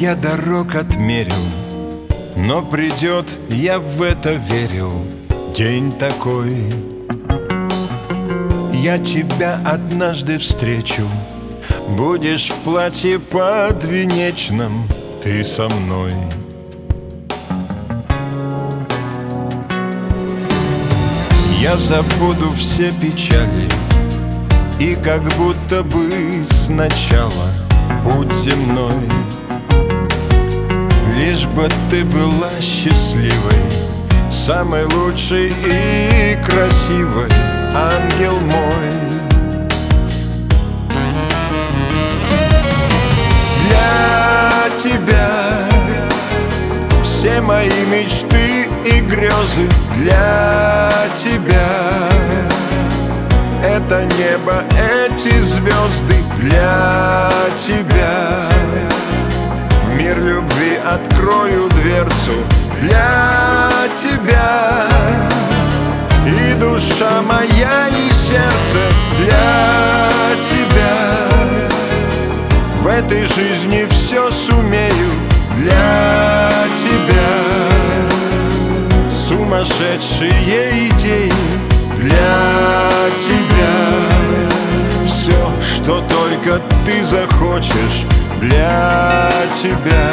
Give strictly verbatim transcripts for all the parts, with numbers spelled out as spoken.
я дорог отмерил, но придет, я в это верил, день такой. Я тебя однажды встречу, будешь в платье подвенечном, ты со мной. Я забуду все печали, и как будто бы сначала путь земной. Лишь бы ты была счастливой, самой лучшей и красивой, ангел мой. Для тебя все мои мечты и грезы, для тебя это небо, эти звезды, для тебя в мир любви открою дверцу, для тебя и душа моя, и сердце для тебя. В этой жизни все сумею для тебя. Сумасшедшие идеи для тебя. Все, что только ты захочешь для тебя.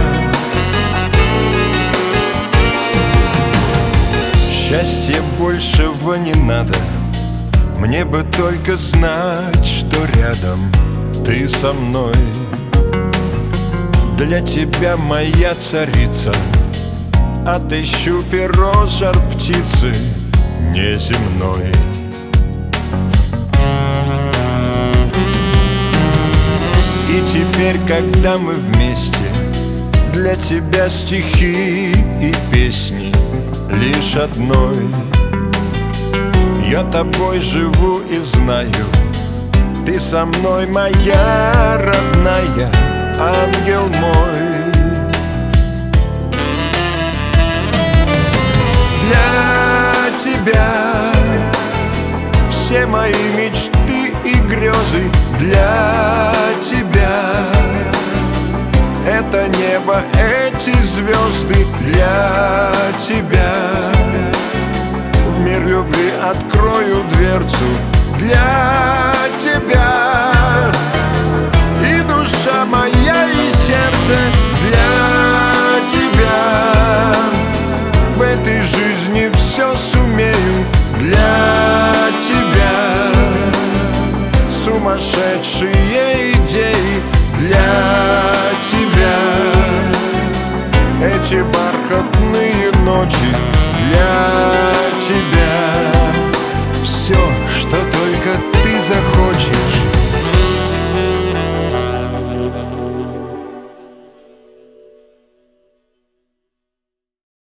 Счастья большего не надо, мне бы только знать, что рядом ты со мной. Для тебя, моя царица, отыщу перо жар птицы неземной. И теперь, когда мы вместе, для тебя стихи и песни лишь одной. Я тобой живу и знаю, ты со мной, моя родная, ангел мой. Для тебя все мои мечты и грезы, для тебя это небо, эти звезды, для тебя в мир любви открою дверцу, для тебя и душа моя, и сердце для тебя. В этой жизни все сумею для тебя. Сумасшедшие идеи для тебя. Эти бархатные ночи для тебя.